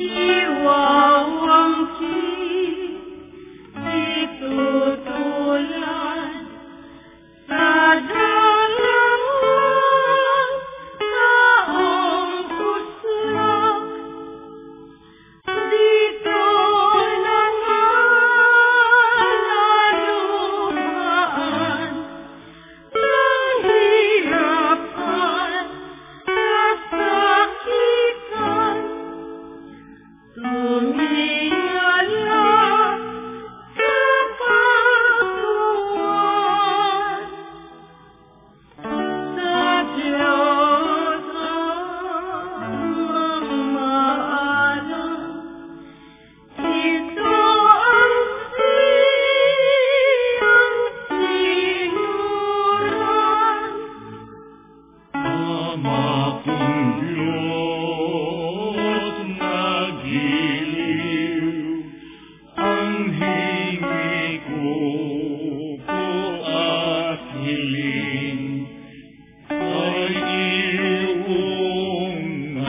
iwawangki, itutulan sa dalamang taong puslak. Dito na nga naluhaan ng hirap at kasakitan. Tumingala sa katuwang sa Diyos ang mamaalam. Ito ang siyang sinuran. Ama kong Diyos na giliw, ang hingi ko at hiling ay iyong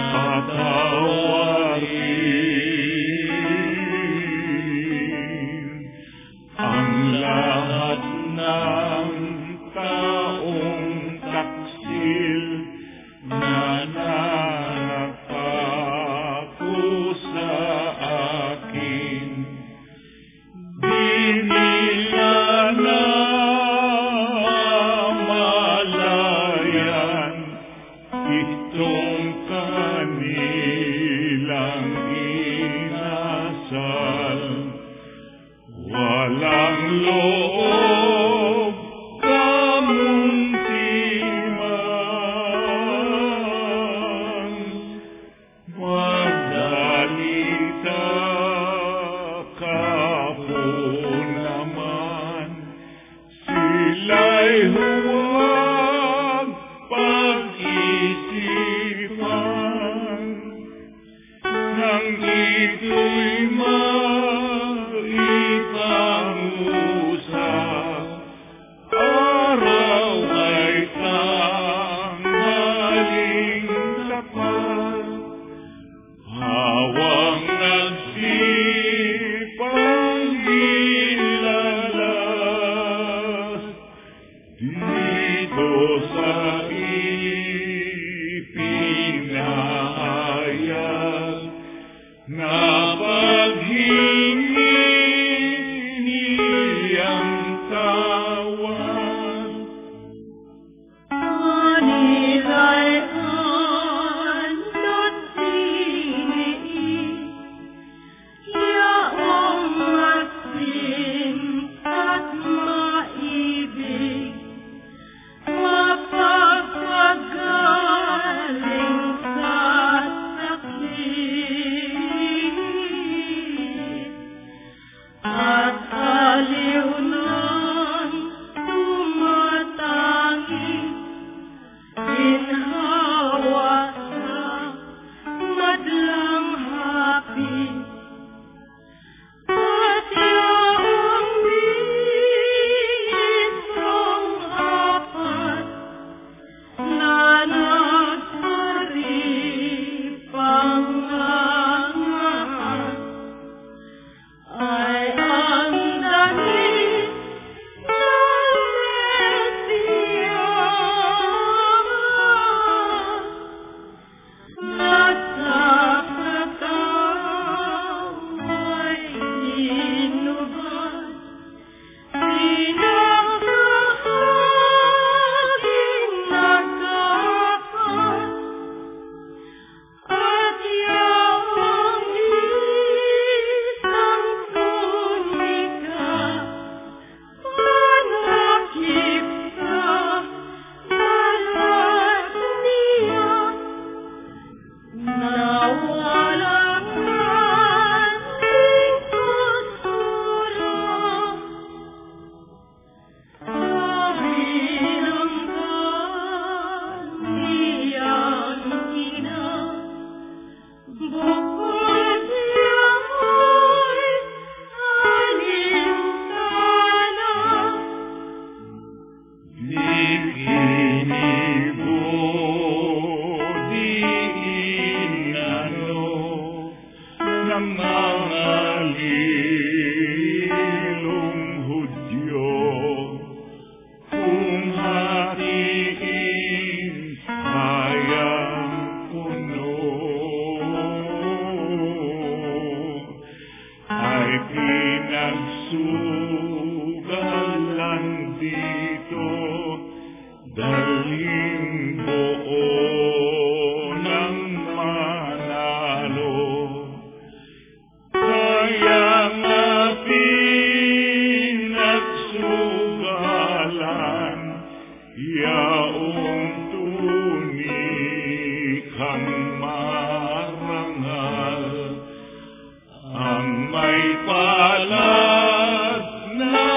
patawarin. Ang lahat ng taong taksil na nakapako sa akin, di nila namalayan itong kanilang inasal. Walang loob kamuntiman, magdalita ka po naman. Sila'y huwag pag-isipan, nang ito'y maipangusap. Araw ay tanghaling tapat, hawang nagsipang ilalas dito sa ipinahayag na paghingi niyang tawad. Kanila'y anot siniin, yaong masin at maibig, mapagpagaling sa sakit. ng mga lilong Hudyo, kung hatiin bayang puno, ay pinagsugalan dito, daling buo ng manalo. Kaya nga pinagsugalan, yaong tunikang marangal, ang may palad na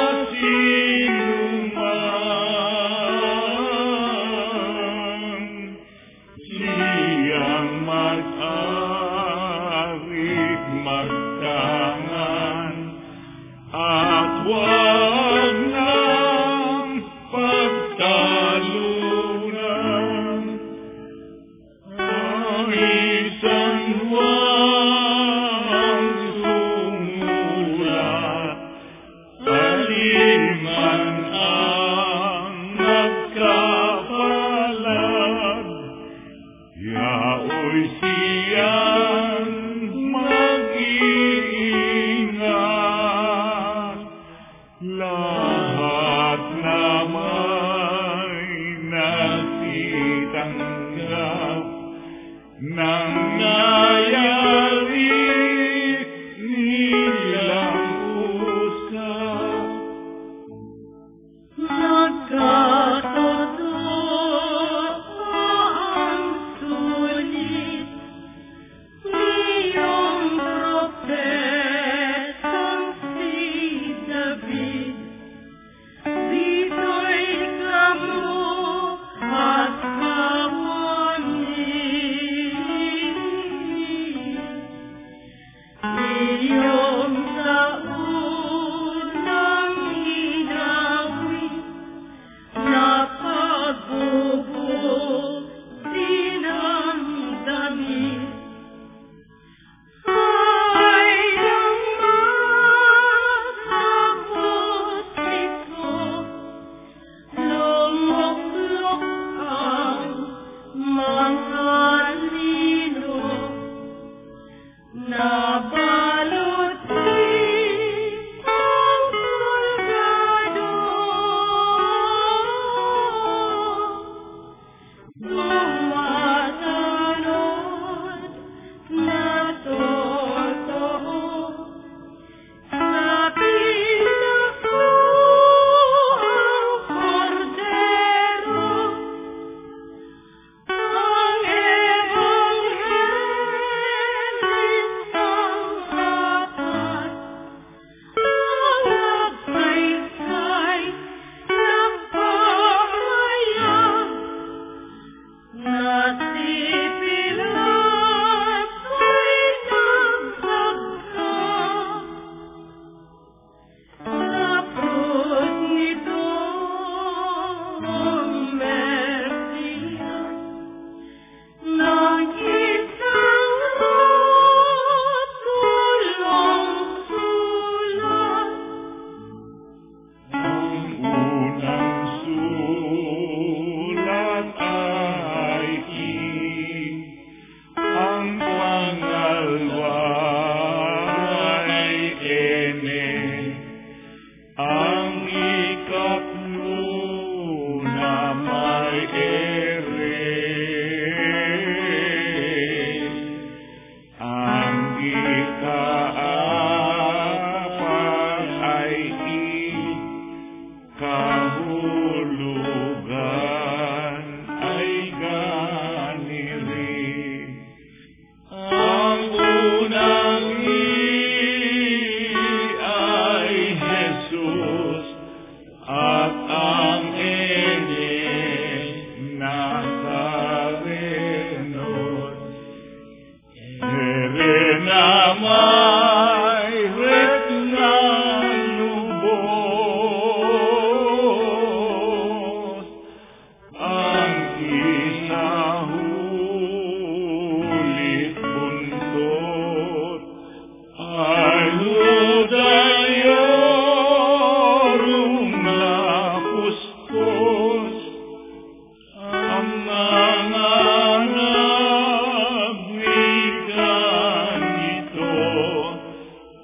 sinuman, siyang mag-arig magtangan, at huwag nang pagtalunan. Ang isang huwang sumulat, aliman ang nagkapalad, yaoy siyang mag-iingat. Lahat na may nasitanggap ng nangyari nilang usap. Nagkatotoo ang sulit niyong propetang si David. Dito'y kamo at kawanin, iyong sa unang hinawin, napagbubuti ng damit. Ay ang maabot ito, lumuklok ang mga lino, nabalot ang pulgado, tumatanod na totoo, sa pinako ang kordero, ang ebanghelisang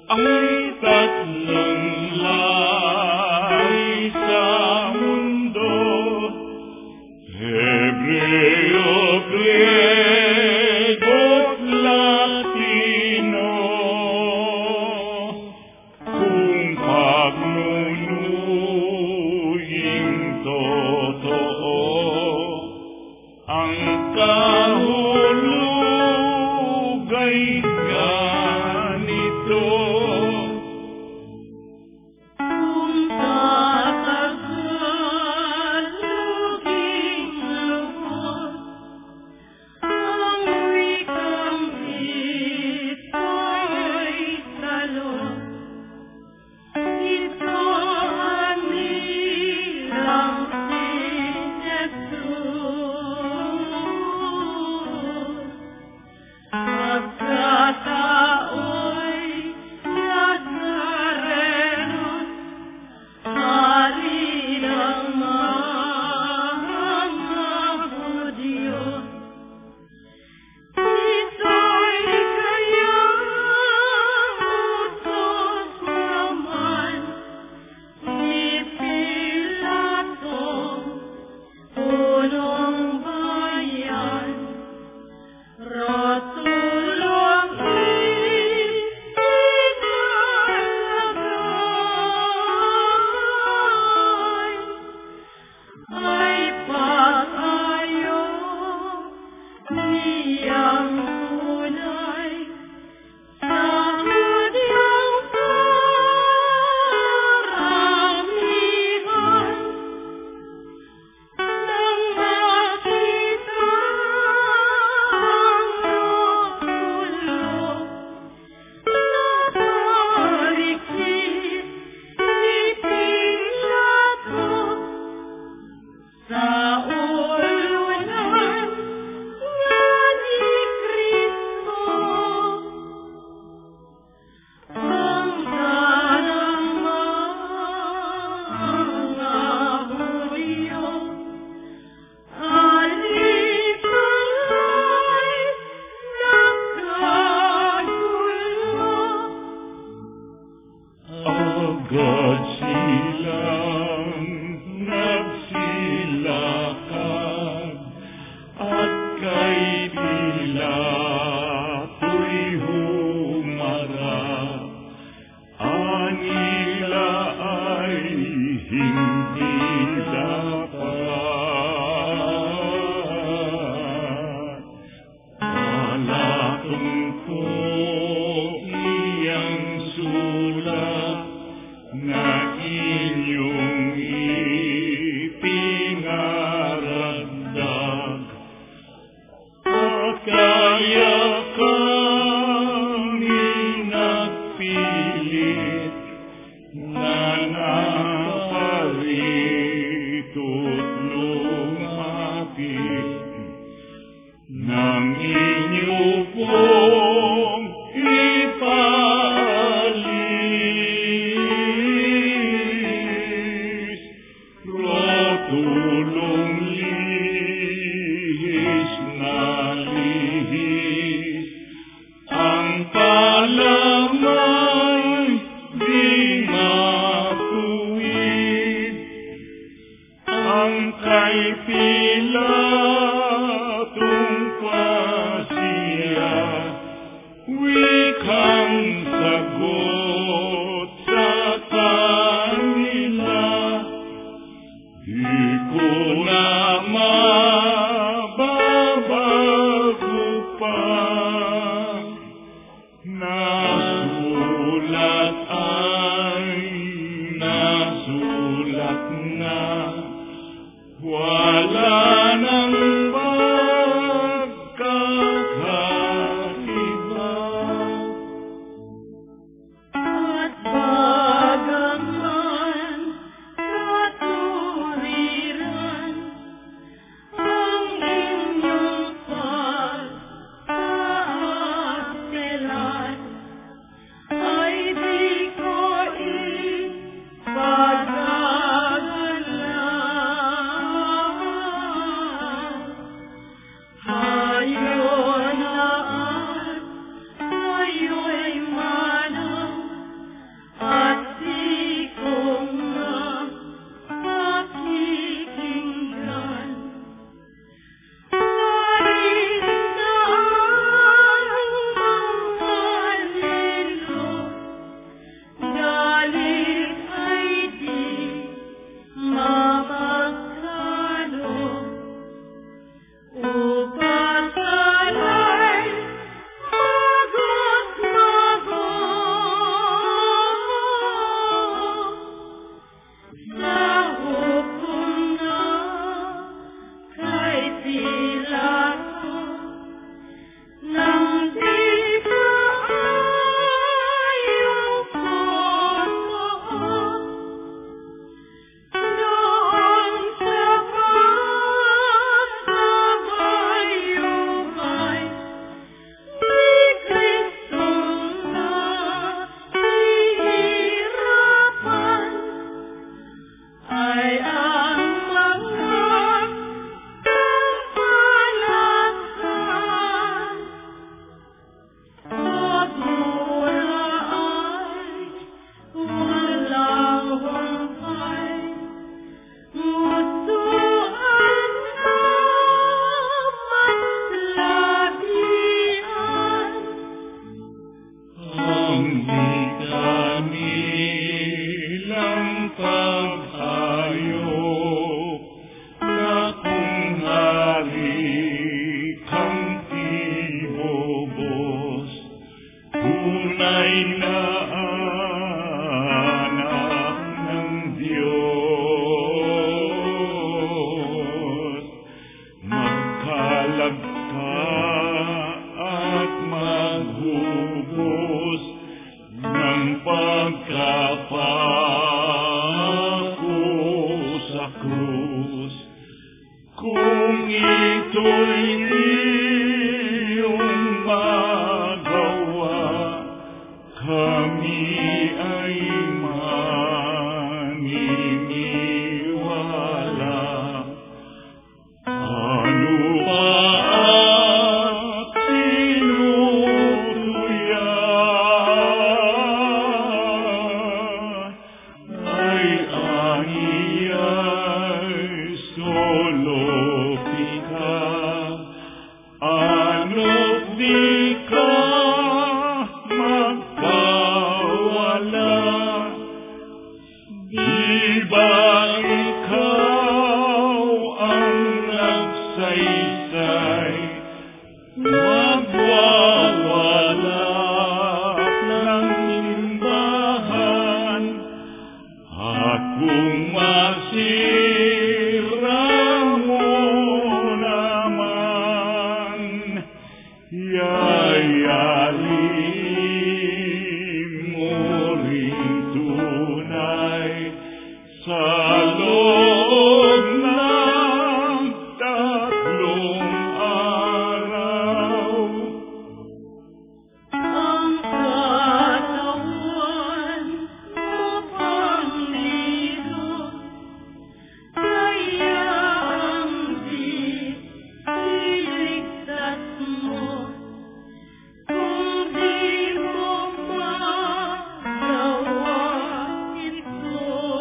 ay tatlong lahi sa mundo, Hebreo, Griego't Latino. Kung pagnunuing totoo ang kahulog ay ganito. Kung tatagaluging lubos ang wikang ito'y talon, ito ang nilang si Jesus. Pagkatao'y Nazareno, hari ng mga Hudyo. Ito'y kayang utos naman ni Pilato, punong bayan. Ratulong itinalagay ay pag-ayo niyang tunay sa Hudyong karamihan. Nang makita ang nakulong, naparikit si Pilato sa ulunan nga ni Kristo. Ang tanang mga Hudyo alipay nagkagulo. Agad silang nagsilakad at kay Pilato'y humarap. Anila ay hindi dapat. Palatong iyang sulat na inyong ipinaragdag. At kaya kami nagpilit na naparito't lumapit nang inyo pong ipaalis. Rotulong lihis na lihis, ang kalamay di matuwid. Ang kay Pilatong pasiya, wikang sagot sa kanila. Di ko na mababago pa, nasulat ay nasulat na. Wala nang pagkakaiba. inaanak ng Diyos, magkalagka at maghubos ng pagkapako sa krus. Kung ito'y iyong magawa, kami ay maniniwala. Ano pa at tinutuyan ay aniyay solopika. Ano't di ka magkawala, di ba ikaw ang nagsaysay, magwawala ng simbahan? At kung masira mo naman, yayalin mo rin tunay sa loob ng 3 araw. Ang katawan mo pangligo, kaya ang iligtas mo. Kung di mo magawa ito,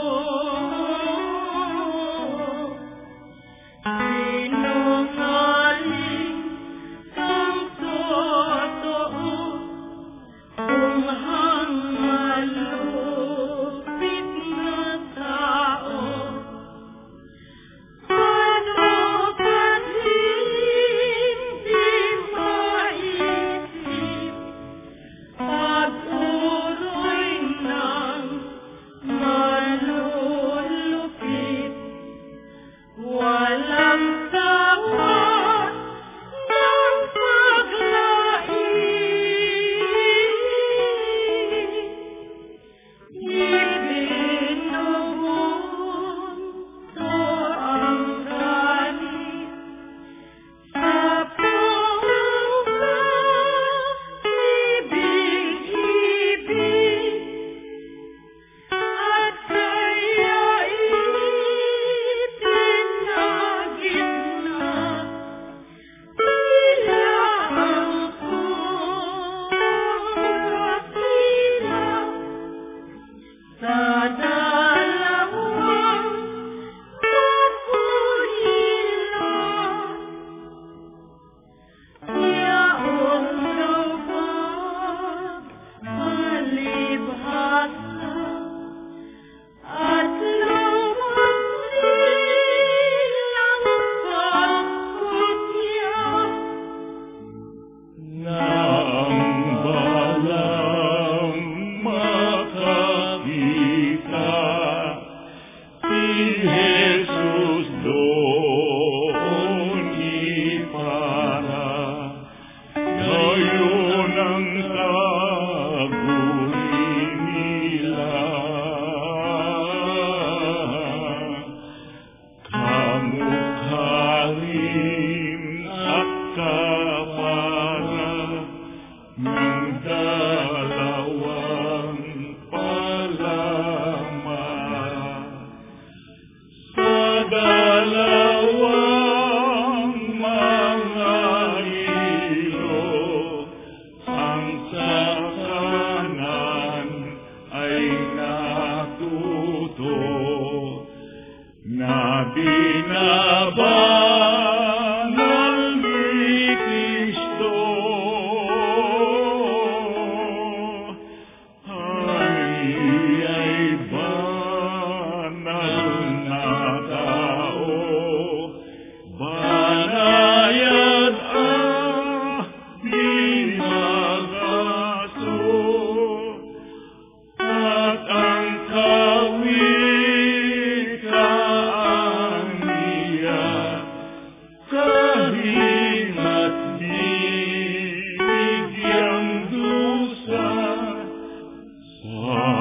sinungaling kang totoo, kung malupit na tao. Ano ba't hindi maisip, pag-uroy ng malulupit, walang tawa ng paglait.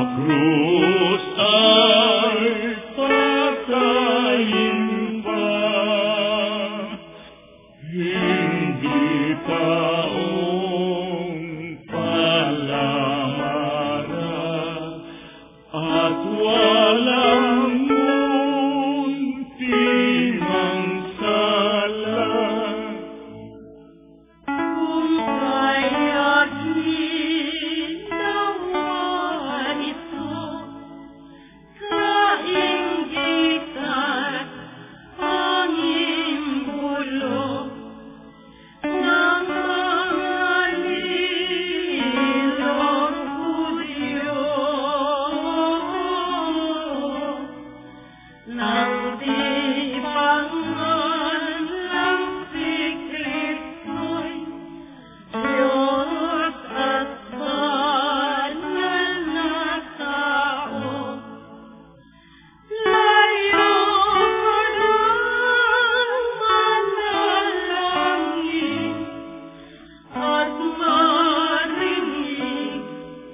krus ay patayin pa, hindi taong palamara at walang muntinang sala. Kung kaya't ginawa ito, kainggitan ang imbulok ng mga lilong Hudyo. Nang di pangalang si Kristo'y Diyos at banal na tao, layo ka ng manalangin at marinig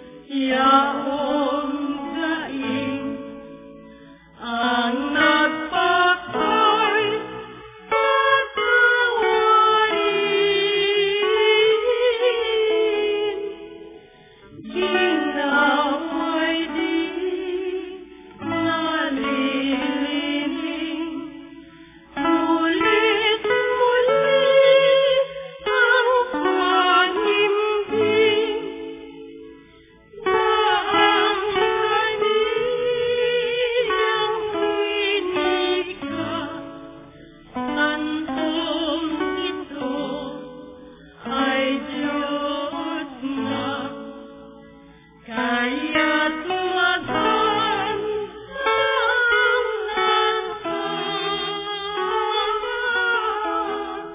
yaong gaing ang nagpakay patawarin. Ginawa'y di nalilining, ulit-muli ang panimbing. Daang kaniyang winika, santong ito ay Diyos na. Kaya't maghanda ang lahat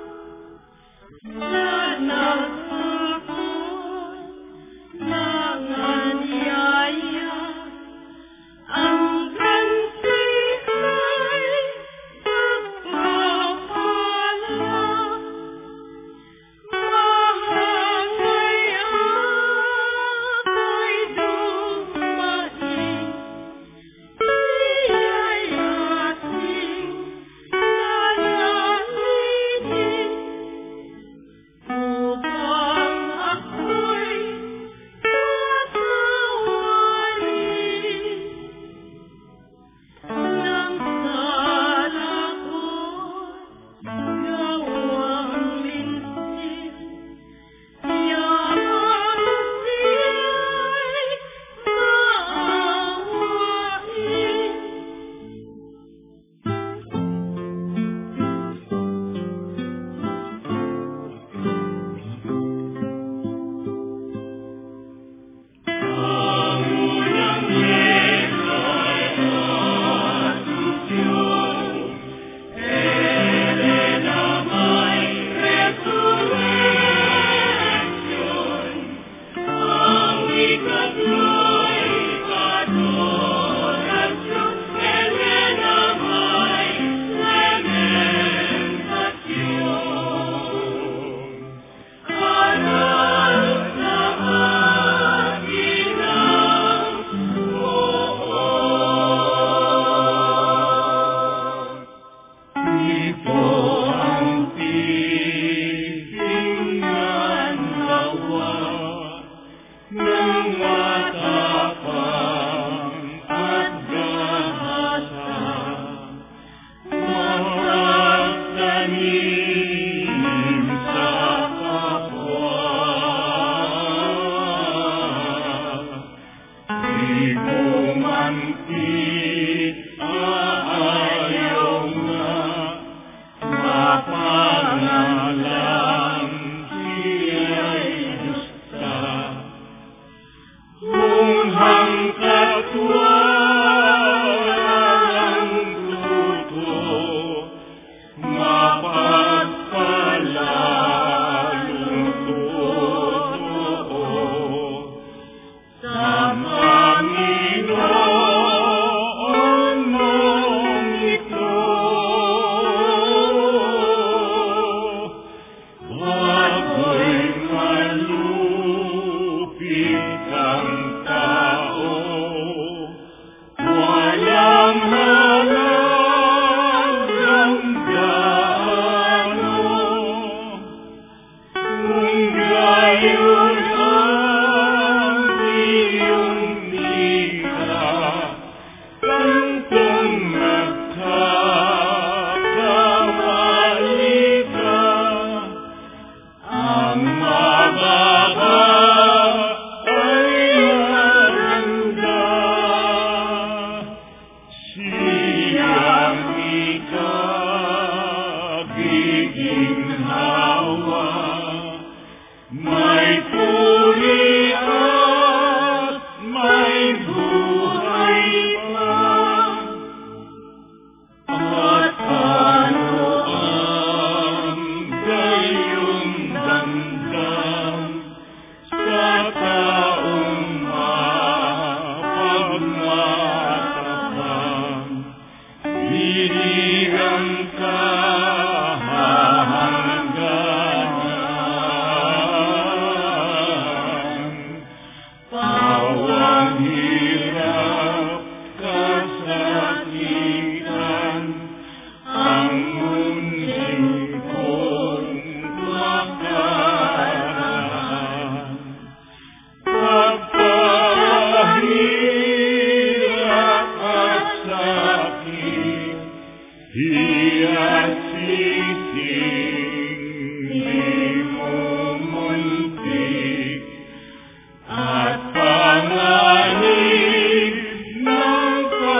sa nagsusun ng anyaya. Ang ganti ay pagpapala. Mahangay ako'y dumating, siya'y ating lalanginin, upang ako'y patawarin ng sala ko't gawang minsin. Yaman siya'y maawain. Ang unang letra'y Asunción, kailan na may resurrection. Ang ikatlo'y adorasyon, kailan na may lamentasyon. Aral sa atin ang buo. Ito ang titingnan nawa ng matapang at gahasa, magtanim sa kapwa. Di ko man aayaw na mapangalan siya'y Diyos-ta. Kung hanggat walang tuto, mapagpalalong totoo sa Panginoon mong ito. Ako'y malupit kang tao, bawang hirap, kasakitan, ang muning kong makaraan. Pagpahirap at sakit, hiyasiting di mo muntik, at panganib ng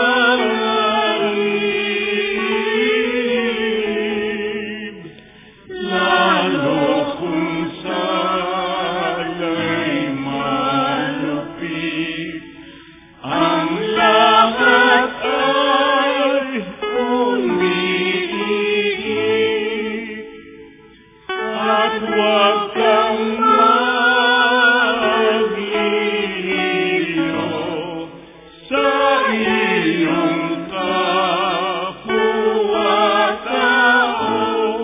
panganib, lalo kung sala'y malupit, ang lahat ay umiigit, at huwag kang maglilito sa iyong kapwa-tao.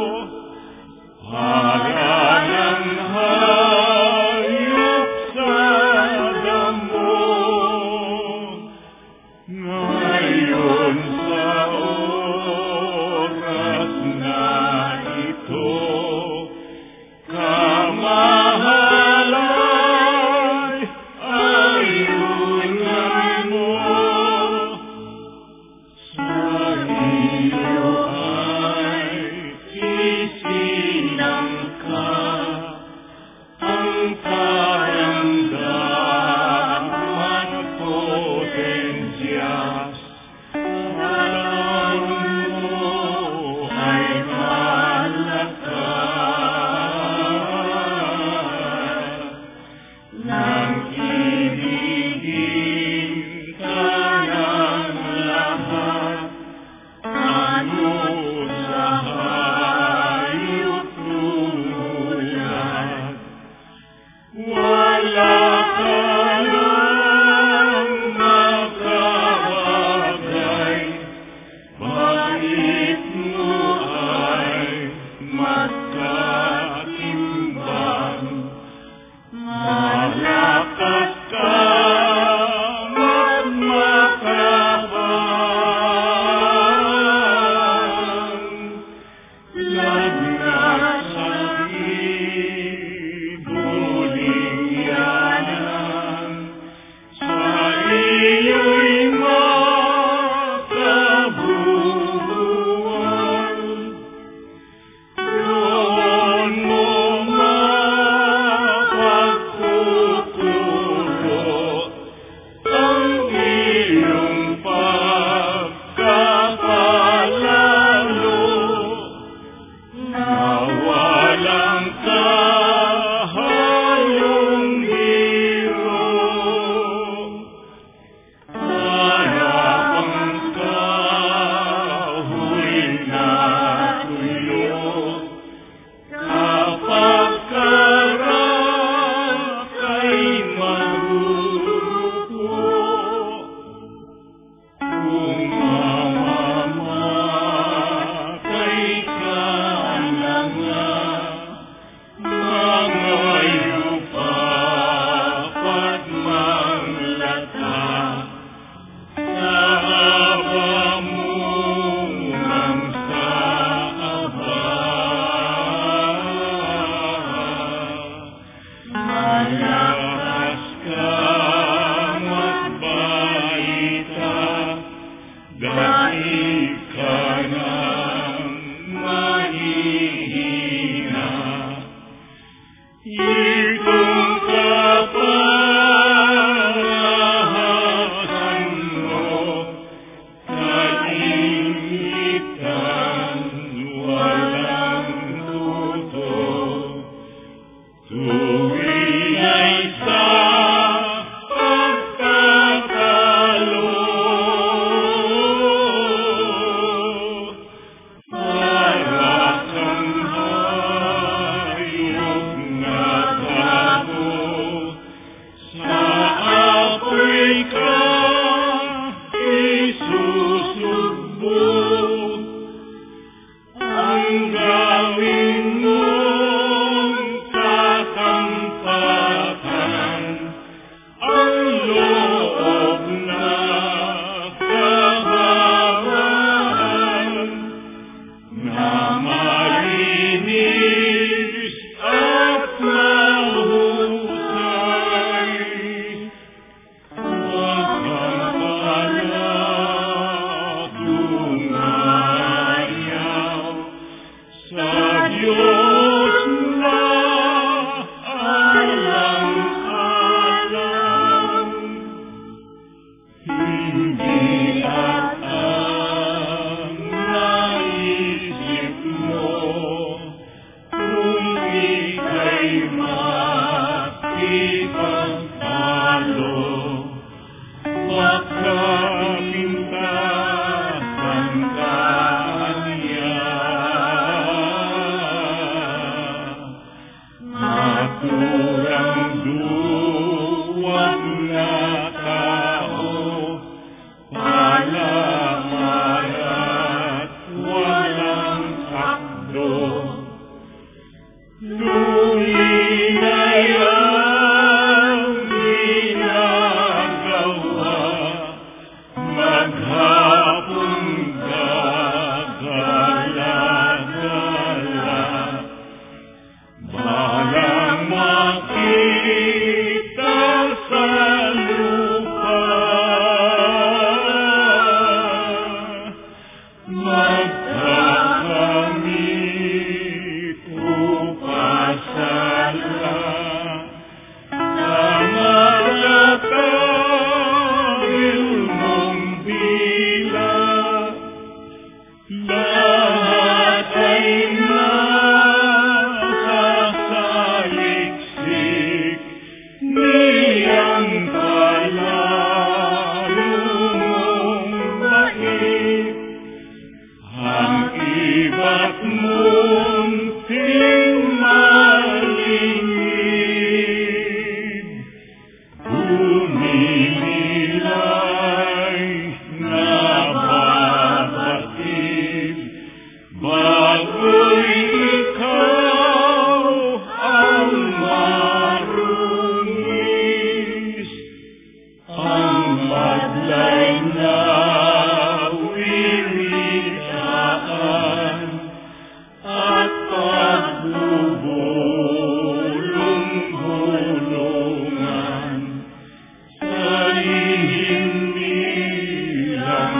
Para ng hayop sa damo, ngayon sa oras na ito, kamahalan ay unan mo. Sa iyo ay isinangka ang karamdaman ko Diyos. Alam mo ay malakas, nang ibigin ka ng lahat, ano sa hayop lumulat. Wala ka lang makabagay, bakit mo ay magkatimbang? Malakas ka at matabang, lagnat sa ibuling yanan, sa iyo'y makabubuan. Doon mo mapagtuturo ang iyong pagkapalalo, na walang kahayong biro. Harapang kahoy na tuyo, kapag karap ay marupo. Kung mamamatay ka na nga, mangayo pa pagmanglata, sa aba mo nang sa aba. Malakas ka magbaita, dahil ka nang mahihina. Itong kaparahasan mo, kainitan, walang tutok. Tuwing ay sa pagkakalo, para kang hayop na tabo, sa apoy ka isusubok. Ang gawin mong katampakan, ang Hindi at ang naisip mo kung ika'y makipagtalo, baka pintasan ka niya. Naturang duwag na tao, palamaya't walang hakdo. Tulinay ang ginagawa, maghapon gagala-gala. Balang makita sa lupa, magkakamit upasala. Namatagil mong dila, lahat ay nasasaliksik, niyang palalo mong bait. Ang iba't munting malingid, umililay na babatid, bago'y ikaw ang marungis. Ang madlay na wiritaan at pagbubulong-bulungan sa lihim nilang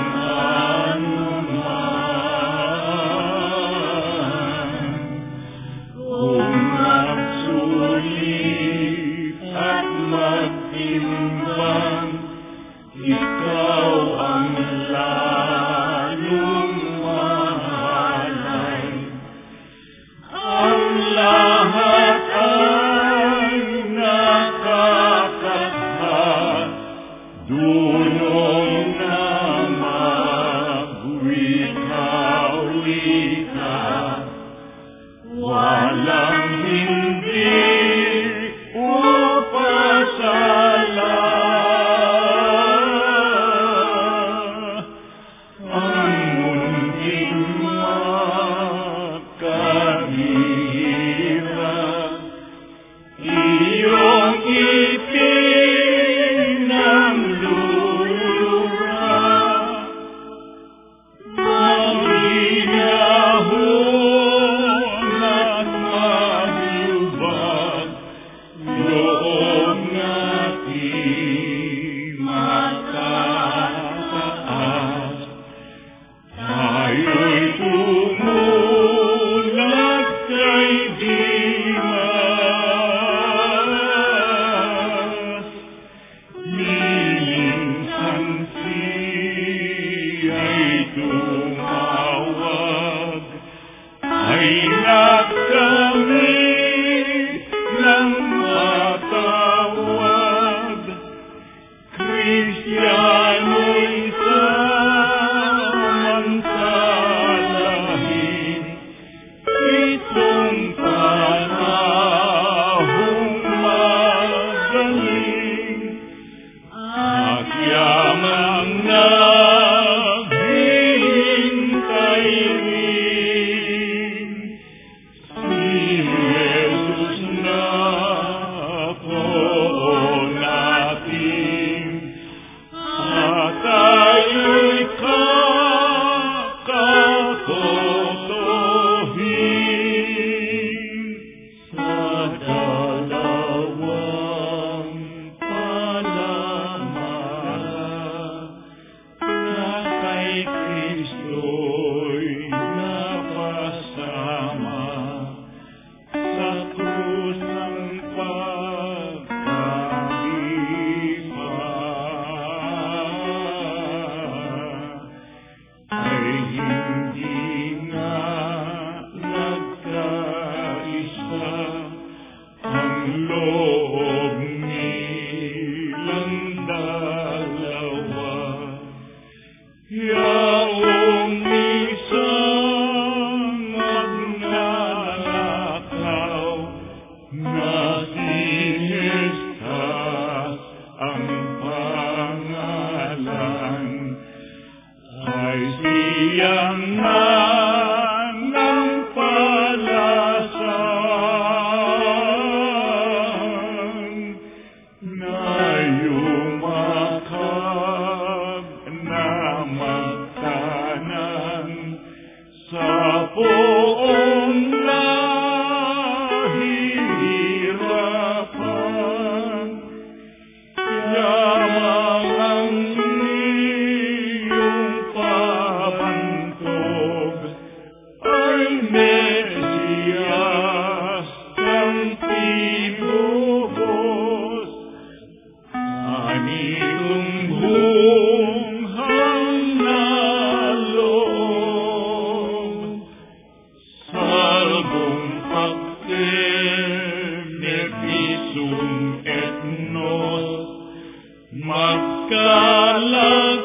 anuman. Kung magsulit at magtimbang, ikaw ang lalong mahalay. Ang lahat ay nakakatha, dunong na magwika-wika. Walang hindi upasala. Ang munting makahirap, iyong ipinanglulura. Maginahon at maglubag, loob natin matataas. Tayo'y tumulag kay Dimas, minsan siya'y tumawag, ay nakamit ng matawag. Kristiyano'y samantalahin, itong panahong magaling, at yamang naghihintay rin. Si Jesus na po natin, at tayo'y kakatotohin sa dalawang palamara. dalawa. Yaong isang magnanakaw na si Jesus ang pangalan, ay siyang nanampalasan na yumakap na magtanan sa buong nahihirapan. Yamang ang iyong pabantog ay Mesiyas ng tinuhos, anilunghong hangalong, salbong pagtenepisum etnos, magkalag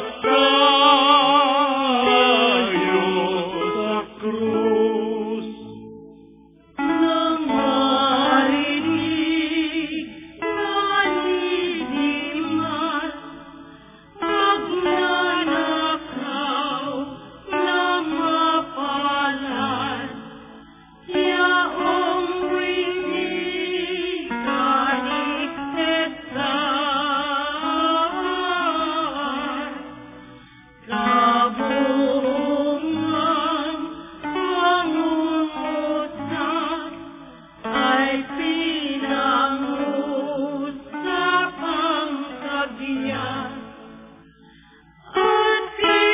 tayo sa krus. Namarinig, nanidimas, magnanakaw na mapalad, yaong rinig kaligtasan, kabungan pangungutang ay pinangusapang kabiyak, at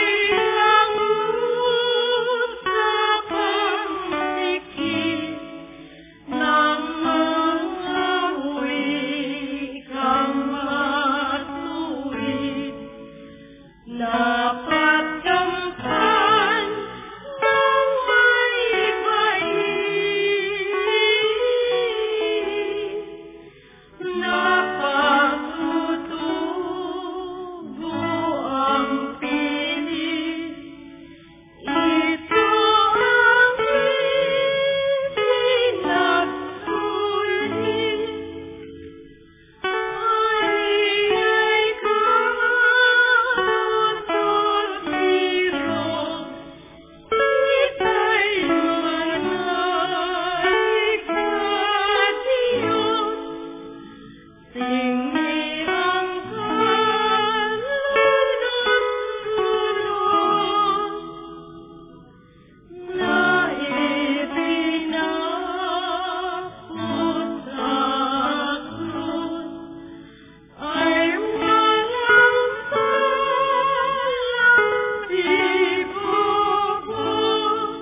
pinangusapang sikip ng mga wikang matuwid, napagkampan ng may bait, napagtutubo ang pilit. Ito ang isinagsulit, ay katortiro, ika'y manalig sa Diyos, tingin ang kaluluwa na ipinapos sa krus, ay walang palang tibubog.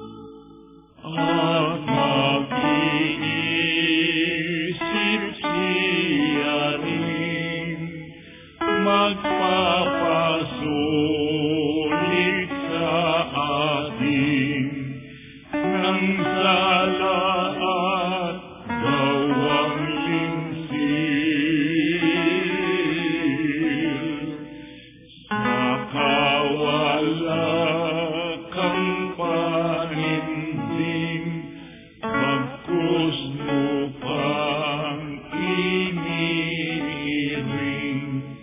At mag-iisip siya rin, magpapasulit sa atin ng sala at gawang lingsil. Nakawala kang panindig, pagkus mo pang iniiring.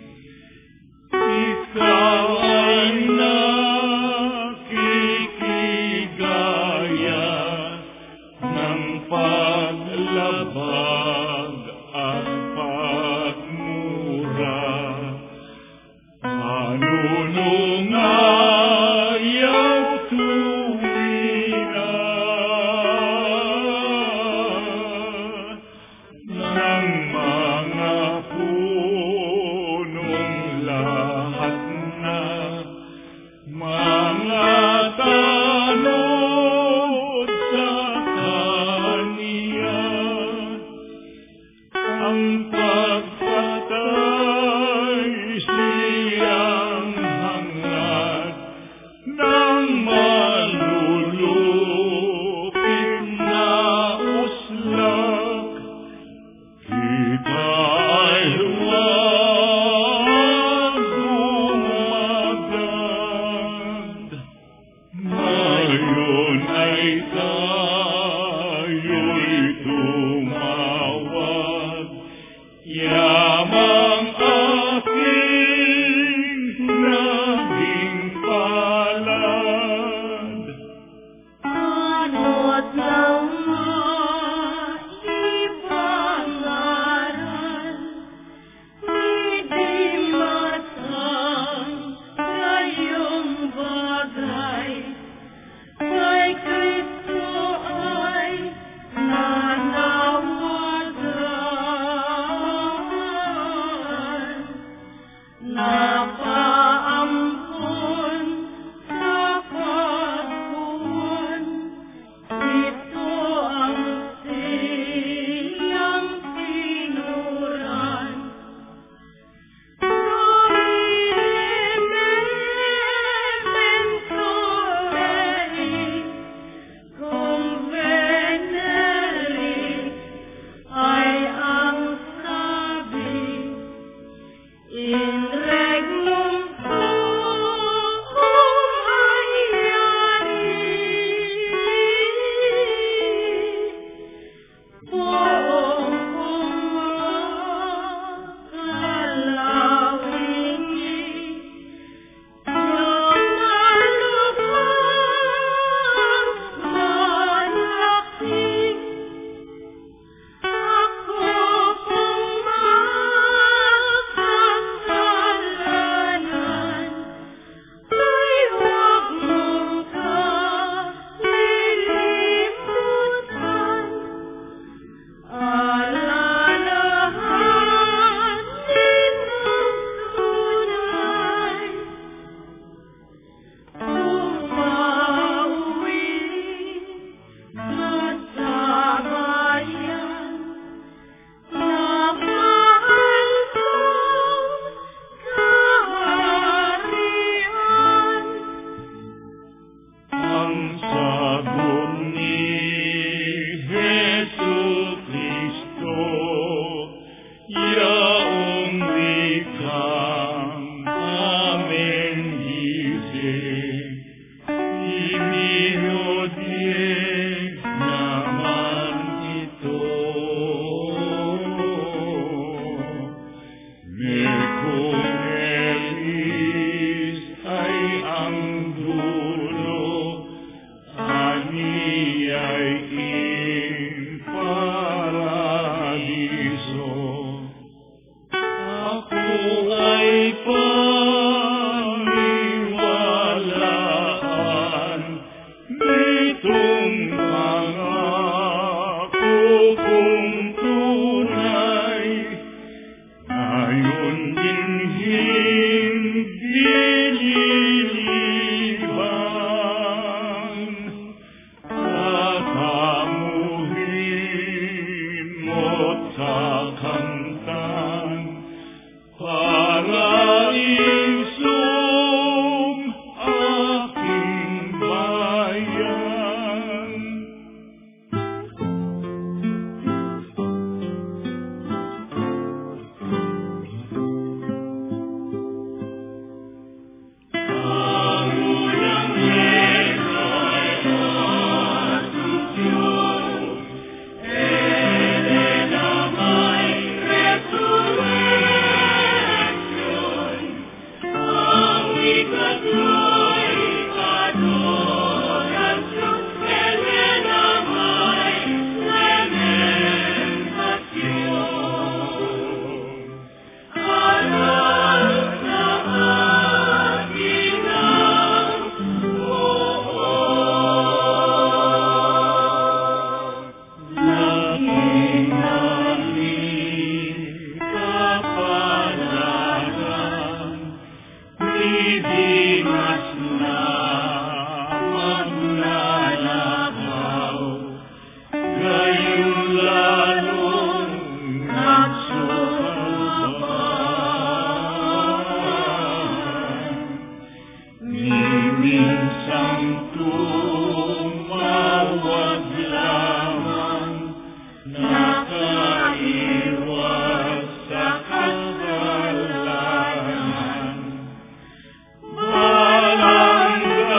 Ikaw ay nakikigaya ng paglabag at pagmura. Panunungayaw tuwina ng mga punong lahat na mga tanod sa Kaniya. Ang pagpatay siyang hangad ng malulupit na uslak. Kita ay huwag Walang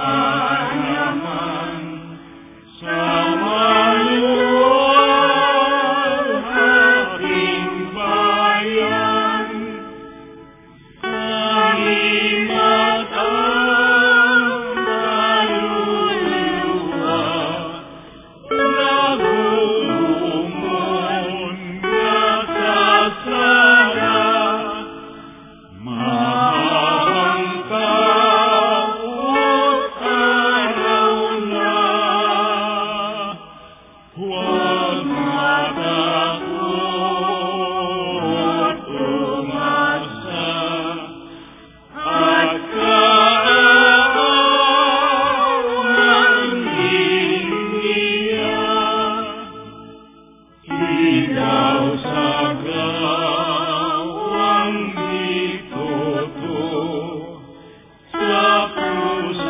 naman sa maluwalhating bayan. Kalimat ang kaluluwa, nagugumon nagsasara. Mahang taot araw na, huwag matakot, umasa at kaawang niya. Ikaw sa gawang ditoto, sa krus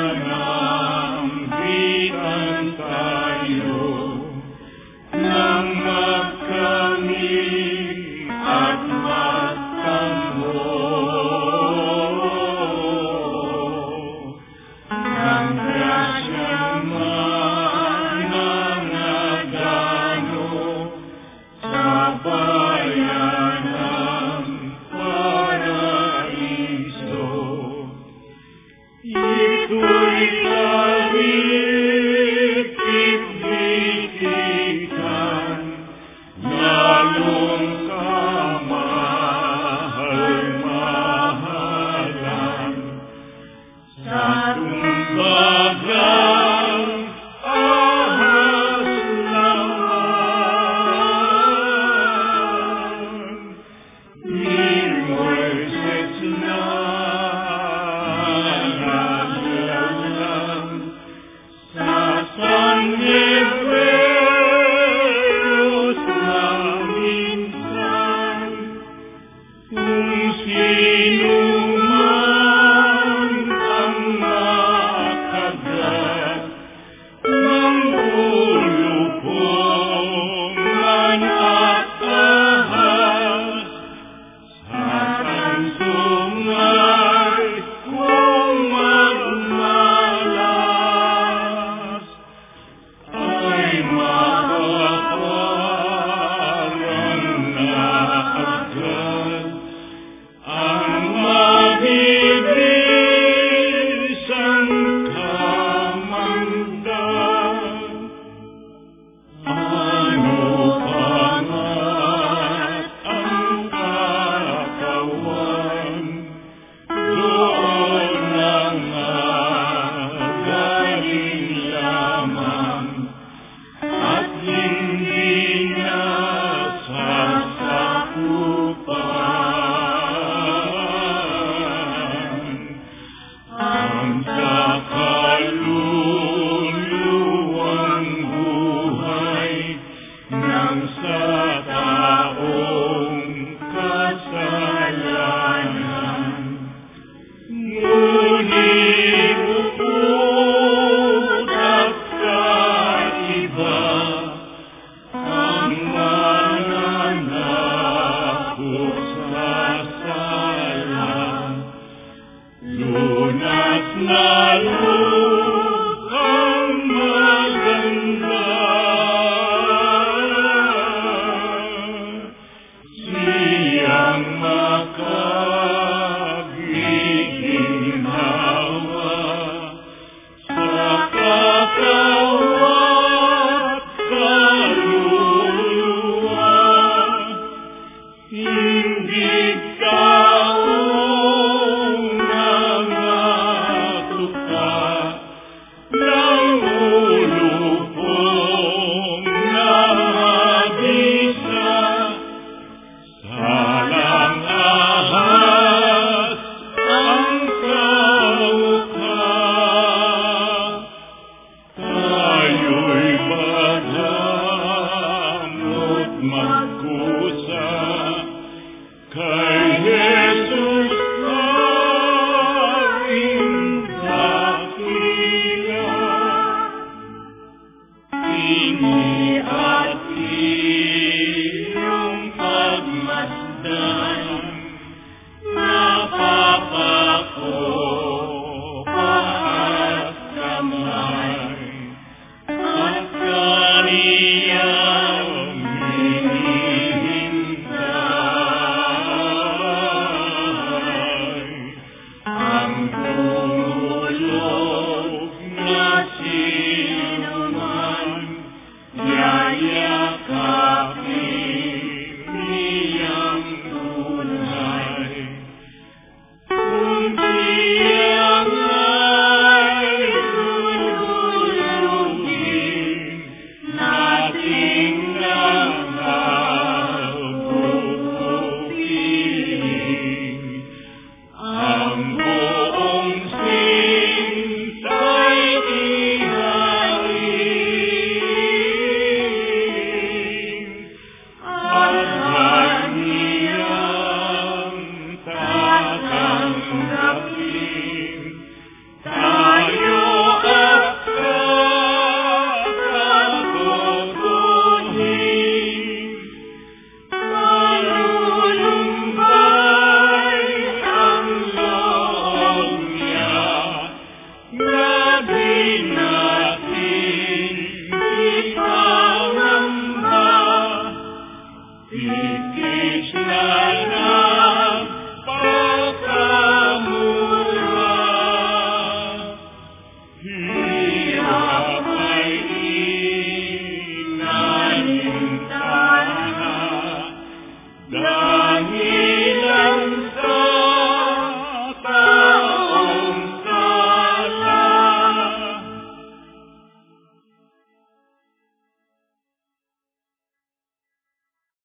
manambitan tayo, nang magkaming at magtango. Nang grasyang mananagano sa bayan ng paraiso. Ito'y kawit-ibigtikan, lalong kamahal-mahalan. Sa tumbagang ahas naman, ni Moises na naglalang sa San Hebreos na minsan. Kung sino man ang makagat ng lulupungan at ahas, sa kansungay kung magmalas, ay makaparang na agad ang mabibisang kamandag. Ano pa nga't ang katawan, doon ang galing lamang at hindi nasasakupan. Ang sa kaluluwang buhay ng sa taong kasalanan. Ngunit bukod at kaiba ang mananakot sa sala. Lunas na lupang maganda, siyang makagiginawa sa kakawat kaluluwa. Hindi kaunang matuka ng ulupong na mabisa. Salang ahas ang kauka, tayo'y badamot magkusa kay Jesus aking dakila. Tingin